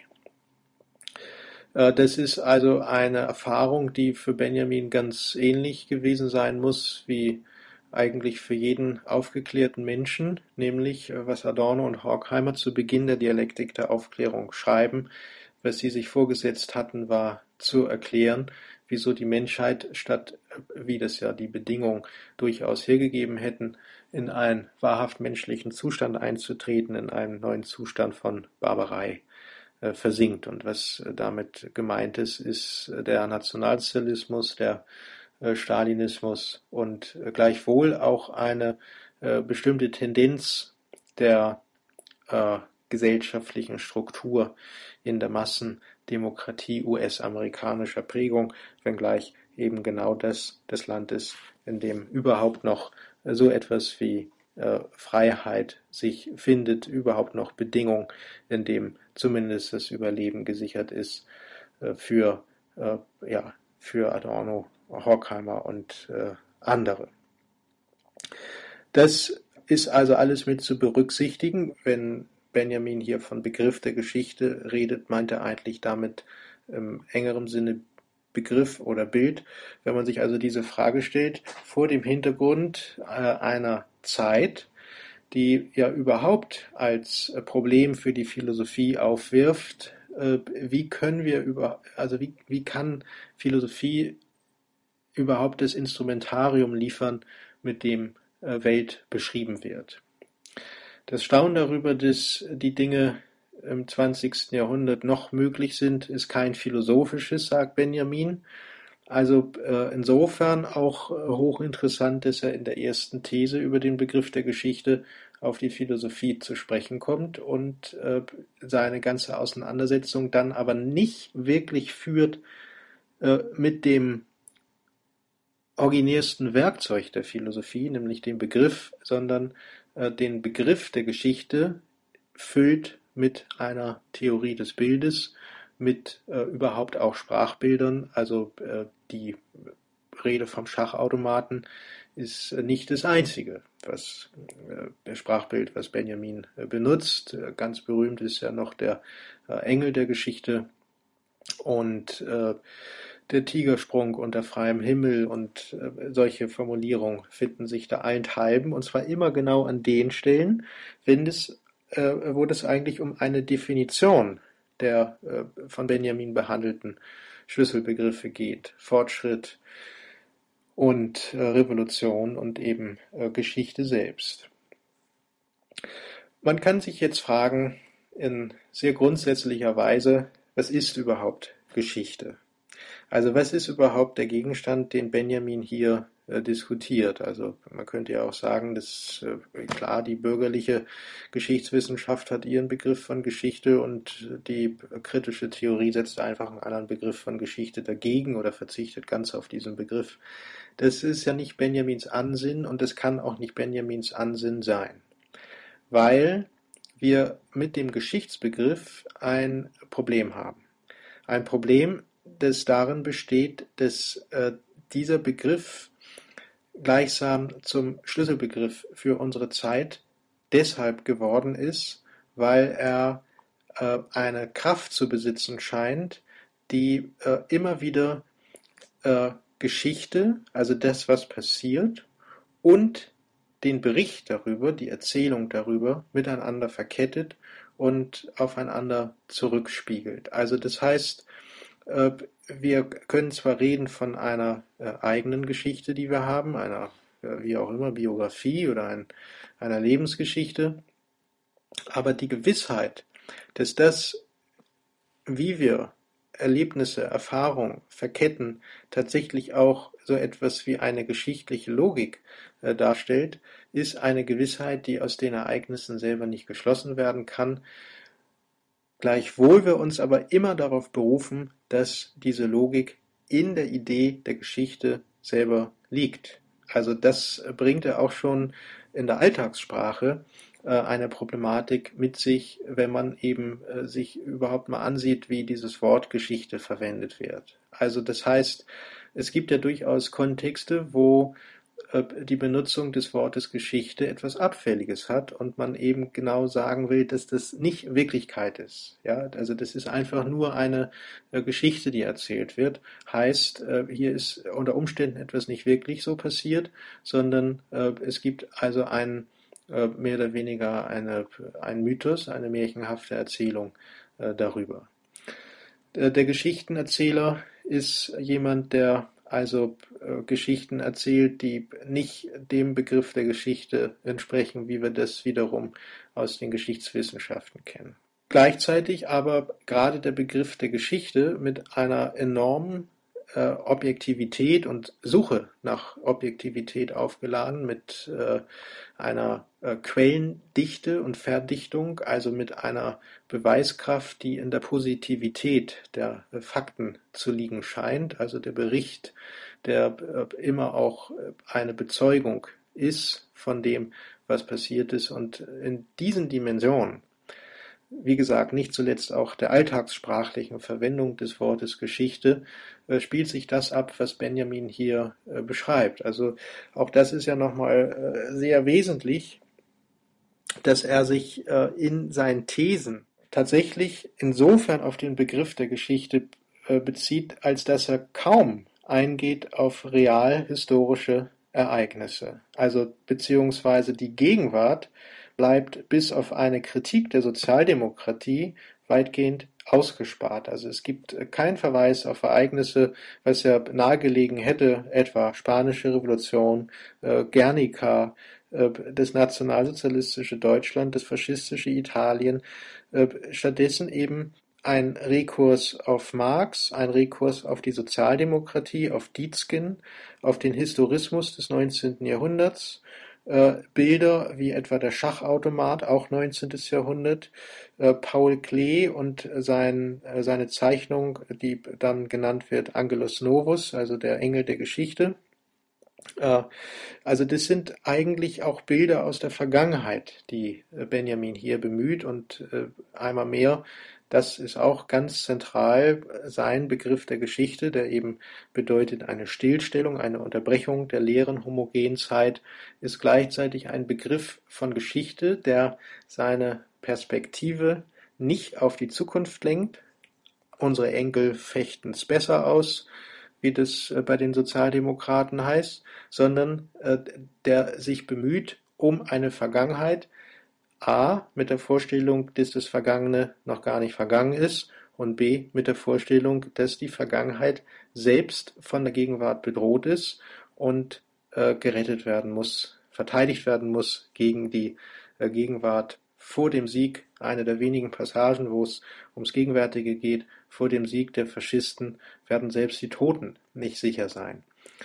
Das ist also eine Erfahrung, die für Benjamin ganz ähnlich gewesen sein muss wie eigentlich für jeden aufgeklärten Menschen, nämlich was Adorno und Horkheimer zu Beginn der Dialektik der Aufklärung schreiben. Was sie sich vorgesetzt hatten, war zu erklären, wieso die Menschheit, statt wie das ja die Bedingungen durchaus hergegeben hätten, in einen wahrhaft menschlichen Zustand einzutreten, in einen neuen Zustand von Barbarei versinkt. Und was damit gemeint ist, ist der Nationalsozialismus, der Stalinismus und gleichwohl auch eine bestimmte Tendenz der gesellschaftlichen Struktur in der Massendemokratie US-amerikanischer Prägung, wenngleich eben genau das Land ist, in dem überhaupt noch so etwas wie Freiheit sich findet, überhaupt noch Bedingungen, in dem zumindest das Überleben gesichert ist für Adorno, Horkheimer und andere. Das ist also alles mit zu berücksichtigen. Wenn Benjamin hier von Begriff der Geschichte redet, meint er eigentlich damit im engeren Sinne Begriff oder Bild. Wenn man sich also diese Frage stellt, vor dem Hintergrund einer Zeit, die ja überhaupt als Problem für die Philosophie aufwirft, wie kann Philosophie überhaupt das Instrumentarium liefern, mit dem Welt beschrieben wird. Das Staunen darüber, dass die Dinge im 20. Jahrhundert noch möglich sind, ist kein philosophisches, sagt Benjamin. Also insofern auch hochinteressant, dass er in der ersten These über den Begriff der Geschichte auf die Philosophie zu sprechen kommt und seine ganze Auseinandersetzung dann aber nicht wirklich führt mit dem originärsten Werkzeug der Philosophie, nämlich dem Begriff, sondern den Begriff der Geschichte füllt mit einer Theorie des Bildes, mit überhaupt auch Sprachbildern. Also die Rede vom Schachautomaten ist nicht das einzige, der Sprachbild, was Benjamin benutzt. Ganz berühmt ist ja noch der Engel der Geschichte und der Tigersprung unter freiem Himmel und solche Formulierungen finden sich da allenthalben, und zwar immer genau an den Stellen, wo es eigentlich um eine Definition der von Benjamin behandelten Schlüsselbegriffe geht. Fortschritt und Revolution und eben Geschichte selbst. Man kann sich jetzt fragen, in sehr grundsätzlicher Weise, was ist überhaupt Geschichte? Also was ist überhaupt der Gegenstand, den Benjamin hier diskutiert? Also man könnte ja auch sagen, dass klar, die bürgerliche Geschichtswissenschaft hat ihren Begriff von Geschichte und die kritische Theorie setzt einfach einen anderen Begriff von Geschichte dagegen oder verzichtet ganz auf diesen Begriff. Das ist ja nicht Benjamins Ansinnen und das kann auch nicht Benjamins Ansinnen sein, weil wir mit dem Geschichtsbegriff ein Problem haben. Ein Problem, das darin besteht, dass dieser Begriff gleichsam zum Schlüsselbegriff für unsere Zeit deshalb geworden ist, weil er eine Kraft zu besitzen scheint, die immer wieder Geschichte, also das, was passiert, und den Bericht darüber, die Erzählung darüber miteinander verkettet und aufeinander zurückspiegelt. Also das heißt, wir können zwar reden von einer eigenen Geschichte, die wir haben, einer wie auch immer Biografie oder einer Lebensgeschichte, aber die Gewissheit, dass das, wie wir Erlebnisse, Erfahrungen verketten, tatsächlich auch so etwas wie eine geschichtliche Logik darstellt, ist eine Gewissheit, die aus den Ereignissen selber nicht geschlossen werden kann, gleichwohl wir uns aber immer darauf berufen, dass diese Logik in der Idee der Geschichte selber liegt. Also das bringt er auch schon in der Alltagssprache eine Problematik mit sich, wenn man eben sich überhaupt mal ansieht, wie dieses Wort Geschichte verwendet wird. Also das heißt, es gibt ja durchaus Kontexte, wo die Benutzung des Wortes Geschichte etwas Abfälliges hat und man eben genau sagen will, dass das nicht Wirklichkeit ist. Ja, also das ist einfach nur eine Geschichte, die erzählt wird. Heißt, hier ist unter Umständen etwas nicht wirklich so passiert, sondern es gibt also mehr oder weniger ein Mythos, eine märchenhafte Erzählung darüber. Der Geschichtenerzähler ist jemand, der also Geschichten erzählt, die nicht dem Begriff der Geschichte entsprechen, wie wir das wiederum aus den Geschichtswissenschaften kennen. Gleichzeitig aber gerade der Begriff der Geschichte mit einer enormen Objektivität und Suche nach Objektivität aufgeladen, mit einer Quellendichte und Verdichtung, also mit einer Beweiskraft, die in der Positivität der Fakten zu liegen scheint, also der Bericht, der immer auch eine Bezeugung ist von dem, was passiert ist. Und in diesen Dimensionen, wie gesagt, nicht zuletzt auch der alltagssprachlichen Verwendung des Wortes Geschichte, spielt sich das ab, was Benjamin hier beschreibt. Also auch das ist ja nochmal sehr wesentlich, dass er sich in seinen Thesen tatsächlich insofern auf den Begriff der Geschichte bezieht, als dass er kaum eingeht auf real historische Ereignisse. Also beziehungsweise die Gegenwart bleibt bis auf eine Kritik der Sozialdemokratie weitgehend ausgespart. Also es gibt keinen Verweis auf Ereignisse, was ja nahegelegen hätte, etwa Spanische Revolution, Guernica, das nationalsozialistische Deutschland, das faschistische Italien. Stattdessen eben ein Rekurs auf Marx, ein Rekurs auf die Sozialdemokratie, auf Dietzgen, auf den Historismus des 19. Jahrhunderts, Bilder wie etwa der Schachautomat, auch 19. Jahrhundert, Paul Klee und seine Zeichnung, die dann genannt wird Angelus Novus, also der Engel der Geschichte. Also das sind eigentlich auch Bilder aus der Vergangenheit, die Benjamin hier bemüht und einmal mehr, das ist auch ganz zentral sein Begriff der Geschichte, der eben bedeutet eine Stillstellung, eine Unterbrechung der leeren Homogenzeit, ist gleichzeitig ein Begriff von Geschichte, der seine Perspektive nicht auf die Zukunft lenkt. Unsere Enkel fechten es besser aus, wie das bei den Sozialdemokraten heißt, sondern der sich bemüht um eine Vergangenheit, a. mit der Vorstellung, dass das Vergangene noch gar nicht vergangen ist und b. mit der Vorstellung, dass die Vergangenheit selbst von der Gegenwart bedroht ist und gerettet werden muss, verteidigt werden muss gegen die Gegenwart vor dem Sieg, eine der wenigen Passagen, wo es ums Gegenwärtige geht, vor dem Sieg der Faschisten werden selbst die Toten nicht sicher sein,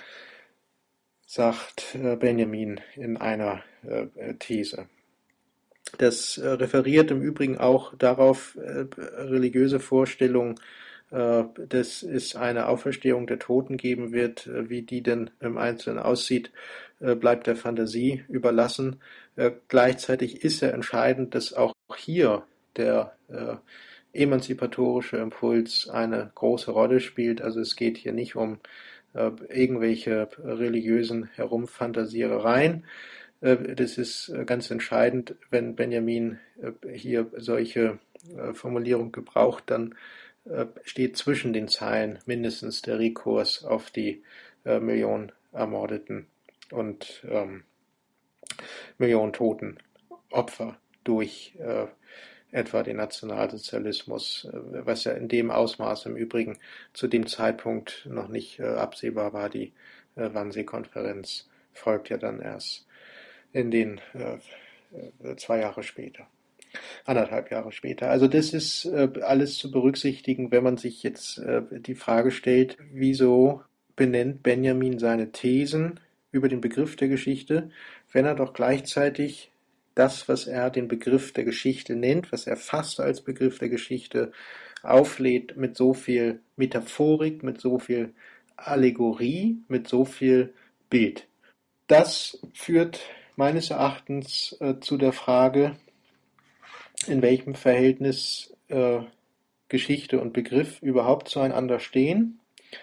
sagt Benjamin in einer These. Das referiert im Übrigen auch darauf, religiöse Vorstellungen, dass es eine Auferstehung der Toten geben wird, wie die denn im Einzelnen aussieht, bleibt der Fantasie überlassen. Gleichzeitig ist ja entscheidend, dass auch hier der emanzipatorische Impuls eine große Rolle spielt. Also es geht hier nicht um irgendwelche religiösen Herumfantasierereien. Das ist ganz entscheidend, wenn Benjamin hier solche Formulierung gebraucht, dann steht zwischen den Zeilen mindestens der Rekurs auf die Millionen Ermordeten und Millionen Toten Opfer durch etwa den Nationalsozialismus, was ja in dem Ausmaß im Übrigen zu dem Zeitpunkt noch nicht absehbar war. Die Wannsee-Konferenz folgt ja dann erst in den 2 Jahre später, 1,5 Jahre später. Also das ist alles zu berücksichtigen, wenn man sich jetzt die Frage stellt, wieso benennt Benjamin seine Thesen über den Begriff der Geschichte, wenn er doch gleichzeitig das, was er den Begriff der Geschichte nennt, was er fast als Begriff der Geschichte auflädt, mit so viel Metaphorik, mit so viel Allegorie, mit so viel Bild. Das führt meines Erachtens zu der Frage, in welchem Verhältnis Geschichte und Begriff überhaupt zueinander stehen.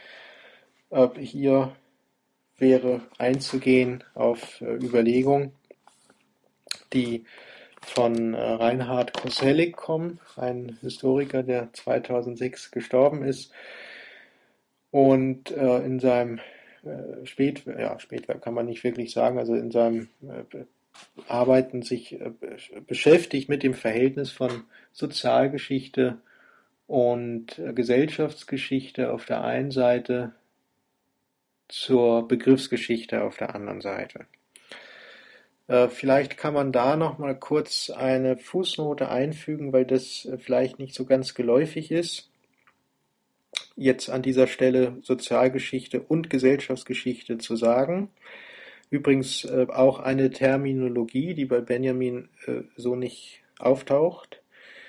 Hier wäre einzugehen auf Überlegungen, die von Reinhard Koselleck kommen, ein Historiker, der 2006 gestorben ist und in seinem Spätwerk kann man nicht wirklich sagen, also in seinem Arbeiten sich beschäftigt mit dem Verhältnis von Sozialgeschichte und Gesellschaftsgeschichte auf der einen Seite zur Begriffsgeschichte auf der anderen Seite. Vielleicht kann man da noch mal kurz eine Fußnote einfügen, weil das vielleicht nicht so ganz geläufig ist. Jetzt an dieser Stelle Sozialgeschichte und Gesellschaftsgeschichte zu sagen. Übrigens auch eine Terminologie, die bei Benjamin so nicht auftaucht.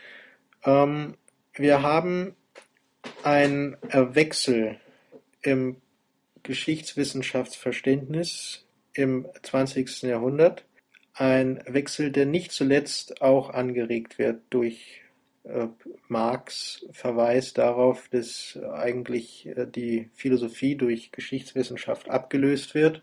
Wir haben einen Wechsel im Geschichtswissenschaftsverständnis im 20. Jahrhundert. Ein Wechsel, der nicht zuletzt auch angeregt wird durch Marx' Verweis darauf, dass eigentlich die Philosophie durch Geschichtswissenschaft abgelöst wird.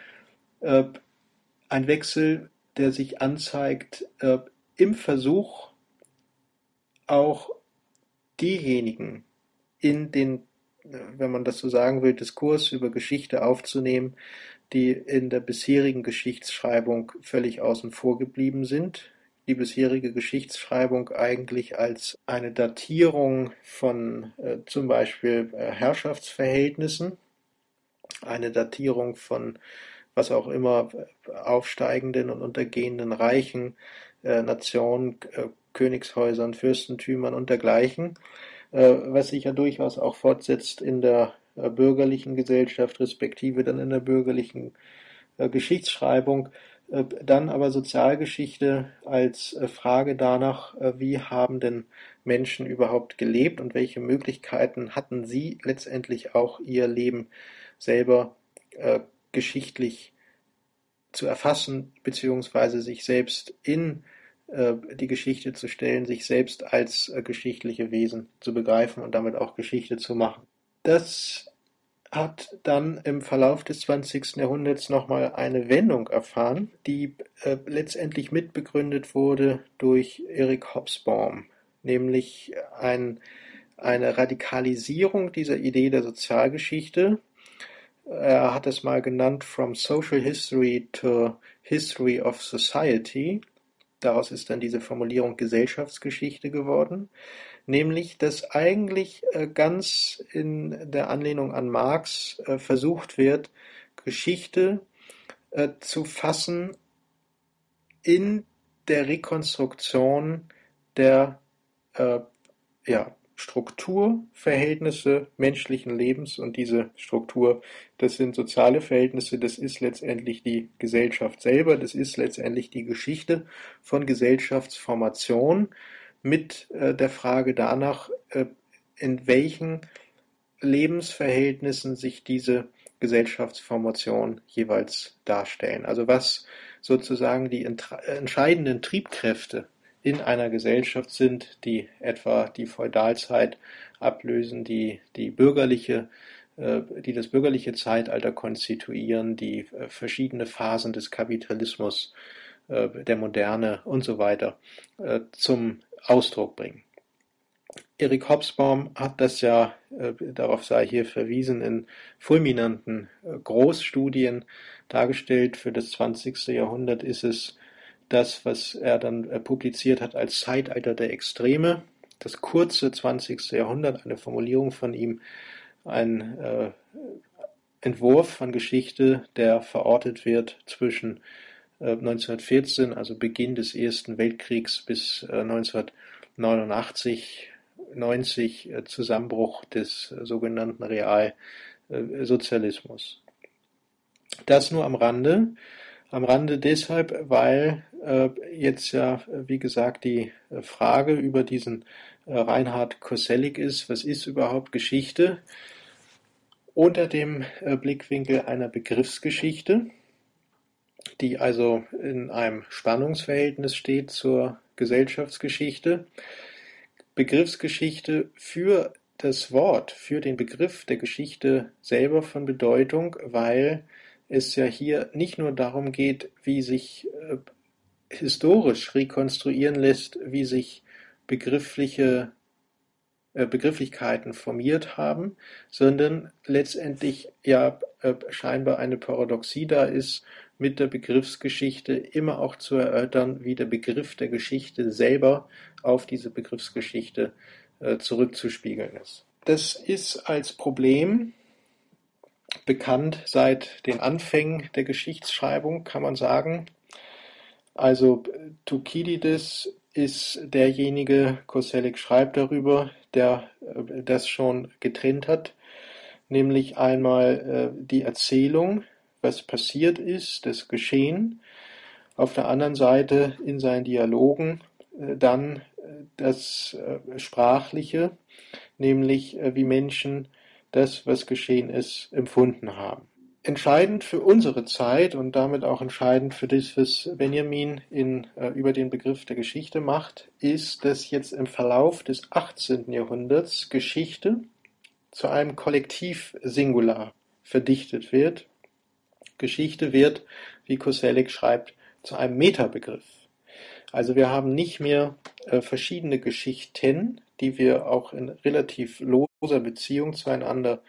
Ein Wechsel, der sich anzeigt im Versuch, auch diejenigen in den, wenn man das so sagen will, Diskurs über Geschichte aufzunehmen, die in der bisherigen Geschichtsschreibung völlig außen vor geblieben sind. Die bisherige Geschichtsschreibung eigentlich als eine Datierung von zum Beispiel Herrschaftsverhältnissen, eine Datierung von was auch immer aufsteigenden und untergehenden Reichen, Nationen, Königshäusern, Fürstentümern und dergleichen, was sich ja durchaus auch fortsetzt in der bürgerlichen Gesellschaft, respektive dann in der bürgerlichen Geschichtsschreibung, dann aber Sozialgeschichte als Frage danach, wie haben denn Menschen überhaupt gelebt und welche Möglichkeiten hatten sie letztendlich auch ihr Leben selber geschichtlich zu erfassen, beziehungsweise sich selbst in die Geschichte zu stellen, sich selbst als geschichtliche Wesen zu begreifen und damit auch Geschichte zu machen. Das hat dann im Verlauf des 20. Jahrhunderts nochmal eine Wendung erfahren, die letztendlich mitbegründet wurde durch Eric Hobsbawm, nämlich eine Radikalisierung dieser Idee der Sozialgeschichte. Er hat es mal genannt From Social History to History of Society. Daraus ist dann diese Formulierung Gesellschaftsgeschichte geworden, nämlich dass eigentlich ganz in der Anlehnung an Marx versucht wird, Geschichte zu fassen in der Rekonstruktion der Strukturverhältnisse menschlichen Lebens, und diese Struktur, das sind soziale Verhältnisse, das ist letztendlich die Gesellschaft selber, das ist letztendlich die Geschichte von Gesellschaftsformation mit der Frage danach, in welchen Lebensverhältnissen sich diese Gesellschaftsformation jeweils darstellen. Also was sozusagen die entscheidenden Triebkräfte in einer Gesellschaft sind, die etwa die Feudalzeit ablösen, die das bürgerliche Zeitalter konstituieren, die verschiedene Phasen des Kapitalismus, der Moderne und so weiter zum Ausdruck bringen. Erik Hobsbawm hat das ja, darauf sei hier verwiesen, in fulminanten Großstudien dargestellt. Für das 20. Jahrhundert ist es das, was er dann publiziert hat als Zeitalter der Extreme. Das kurze 20. Jahrhundert, eine Formulierung von ihm, ein Entwurf von Geschichte, der verortet wird zwischen 1914, also Beginn des Ersten Weltkriegs, bis 1989, 90, Zusammenbruch des sogenannten Realsozialismus. Das nur am Rande. Am Rande deshalb, weil jetzt ja, wie gesagt, die Frage über diesen Reinhard Koselleck ist, was ist überhaupt Geschichte? Unter dem Blickwinkel einer Begriffsgeschichte, die also in einem Spannungsverhältnis steht zur Gesellschaftsgeschichte. Begriffsgeschichte für das Wort, für den Begriff der Geschichte selber von Bedeutung, weil es ja hier nicht nur darum geht, wie sich historisch rekonstruieren lässt, wie sich Begrifflichkeiten formiert haben, sondern letztendlich ja scheinbar eine Paradoxie da ist, mit der Begriffsgeschichte immer auch zu erörtern, wie der Begriff der Geschichte selber auf diese Begriffsgeschichte zurückzuspiegeln ist. Das ist als Problem bekannt seit den Anfängen der Geschichtsschreibung, kann man sagen. Also Thukydides ist derjenige, Koselleck schreibt darüber, der das schon getrennt hat, nämlich einmal die Erzählung, was passiert ist, das Geschehen, auf der anderen Seite in seinen Dialogen dann das Sprachliche, nämlich wie Menschen das, was geschehen ist, empfunden haben. Entscheidend für unsere Zeit und damit auch entscheidend für das, was Benjamin über den Begriff der Geschichte macht, ist, dass jetzt im Verlauf des 18. Jahrhunderts Geschichte zu einem Kollektiv-Singular verdichtet wird. Geschichte wird, wie Koselleck schreibt, zu einem Metabegriff. Also wir haben nicht mehr verschiedene Geschichten, die wir auch in relativ loser Beziehung zueinander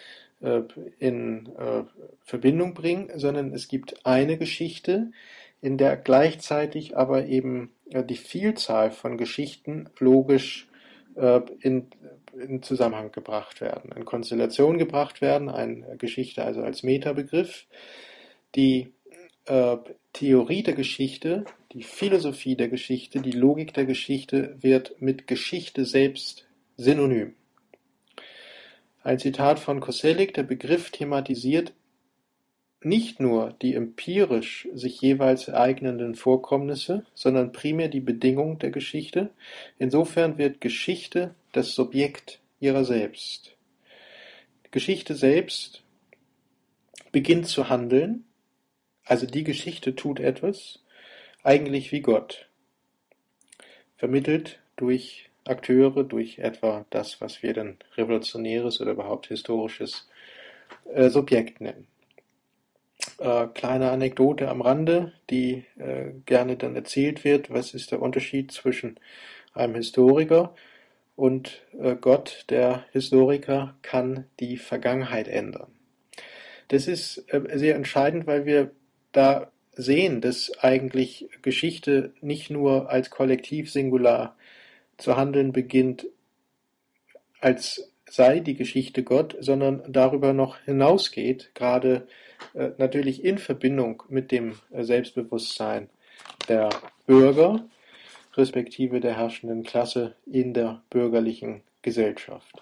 in Verbindung bringen, sondern es gibt eine Geschichte, in der gleichzeitig aber eben die Vielzahl von Geschichten logisch in Zusammenhang gebracht werden, in Konstellation gebracht werden, eine Geschichte also als Metabegriff. Die Theorie der Geschichte, die Philosophie der Geschichte, die Logik der Geschichte wird mit Geschichte selbst synonym. Ein Zitat von Koselleck: Der Begriff thematisiert nicht nur die empirisch sich jeweils ereignenden Vorkommnisse, sondern primär die Bedingung der Geschichte. Insofern wird Geschichte das Subjekt ihrer selbst. Geschichte selbst beginnt zu handeln, also die Geschichte tut etwas, eigentlich wie Gott, vermittelt durch Akteure, durch etwa das, was wir dann revolutionäres oder überhaupt historisches Subjekt nennen. Kleine Anekdote am Rande, die gerne dann erzählt wird: Was ist der Unterschied zwischen einem Historiker und Gott? Der Historiker kann die Vergangenheit ändern. Das ist sehr entscheidend, weil wir da sehen, dass eigentlich Geschichte nicht nur als Kollektiv-Singular zu handeln beginnt, als sei die Geschichte Gott, sondern darüber noch hinausgeht, gerade natürlich in Verbindung mit dem Selbstbewusstsein der Bürger, respektive der herrschenden Klasse in der bürgerlichen Gesellschaft.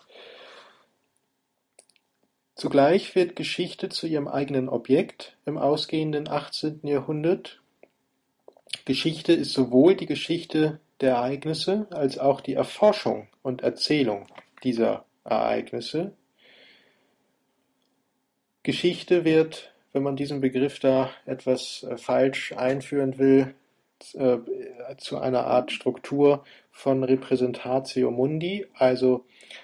Zugleich wird Geschichte zu ihrem eigenen Objekt im ausgehenden 18. Jahrhundert. Geschichte ist sowohl die Geschichte der Ereignisse als auch die Erforschung und Erzählung dieser Ereignisse. Geschichte wird, wenn man diesen Begriff da etwas falsch einführen will, zu einer Art Struktur von Repräsentatio Mundi, also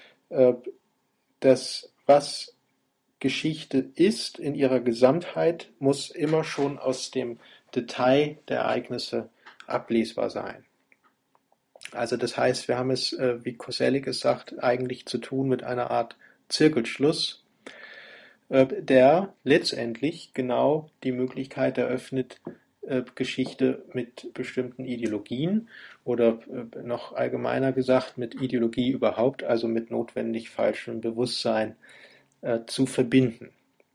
das, was Geschichte ist in ihrer Gesamtheit, muss immer schon aus dem Detail der Ereignisse ablesbar sein. Also das heißt, wir haben es, wie Koselleck es sagt, eigentlich zu tun mit einer Art Zirkelschluss, der letztendlich genau die Möglichkeit eröffnet, Geschichte mit bestimmten Ideologien oder noch allgemeiner gesagt mit Ideologie überhaupt, also mit notwendig falschem Bewusstsein zu verbinden.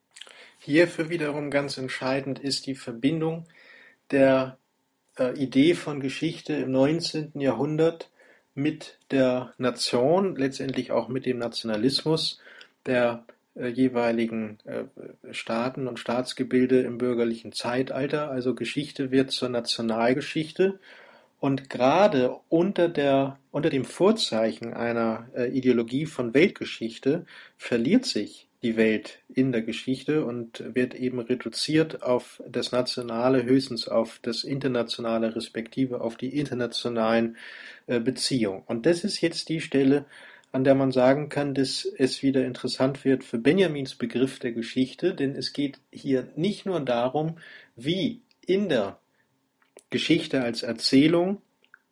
Hierfür wiederum ganz entscheidend ist die Verbindung der Idee von Geschichte im 19. Jahrhundert mit der Nation, letztendlich auch mit dem Nationalismus der jeweiligen Staaten und Staatsgebilde im bürgerlichen Zeitalter. Also Geschichte wird zur Nationalgeschichte und gerade unter dem Vorzeichen einer Ideologie von Weltgeschichte verliert sich die Welt in der Geschichte und wird eben reduziert auf das Nationale, höchstens auf das Internationale, respektive auf die internationalen Beziehungen. Und das ist jetzt die Stelle, an der man sagen kann, dass es wieder interessant wird für Benjamins Begriff der Geschichte, denn es geht hier nicht nur darum, wie in der Geschichte als Erzählung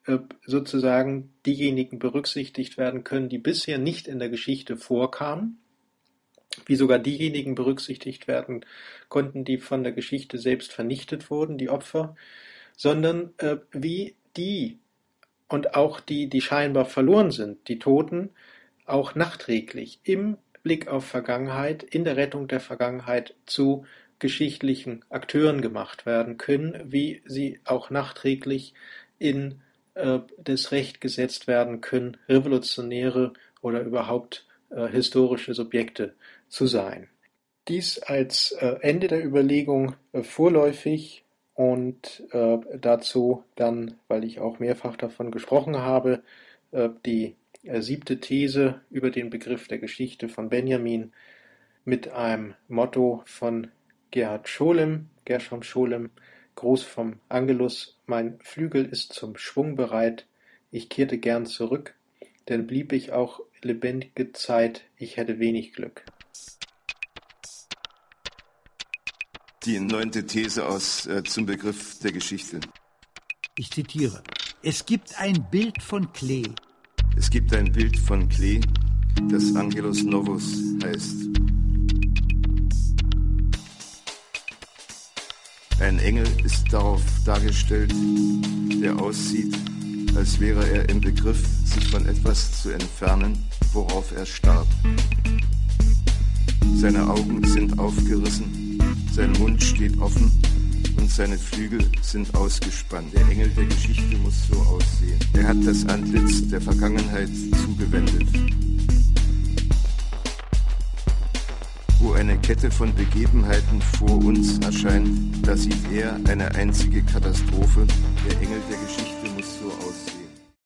sozusagen diejenigen berücksichtigt werden können, die bisher nicht in der Geschichte vorkamen, wie sogar diejenigen berücksichtigt werden konnten, die von der Geschichte selbst vernichtet wurden, die Opfer, sondern wie die und auch die scheinbar verloren sind, die Toten, auch nachträglich im Blick auf Vergangenheit, in der Rettung der Vergangenheit zu geschichtlichen Akteuren gemacht werden können, wie sie auch nachträglich in das Recht gesetzt werden können, Revolutionäre oder überhaupt historische Subjekte zu sein. Dies als Ende der Überlegung vorläufig und dazu dann, weil ich auch mehrfach davon gesprochen habe, die 7. These über den Begriff der Geschichte von Benjamin mit einem Motto von Gershom Scholem, Gruß vom Angelus: Mein Flügel ist zum Schwung bereit, ich kehrte gern zurück, denn blieb ich auch lebendige Zeit, ich hätte wenig Glück. Die 9. These zum Begriff der Geschichte. Ich zitiere: Es gibt ein Bild von Klee. Es gibt ein Bild von Klee, das Angelus Novus heißt. Ein Engel ist darauf dargestellt, der aussieht, als wäre er im Begriff, sich von etwas zu entfernen, worauf er starrt. Seine Augen sind aufgerissen, sein Mund steht offen und seine Flügel sind ausgespannt. Der Engel der Geschichte muss so aussehen. Er hat das Antlitz der Vergangenheit zugewendet. Wo eine Kette von Begebenheiten vor uns erscheint, da sieht er eine einzige Katastrophe. Der Engel der Geschichte muss so aussehen.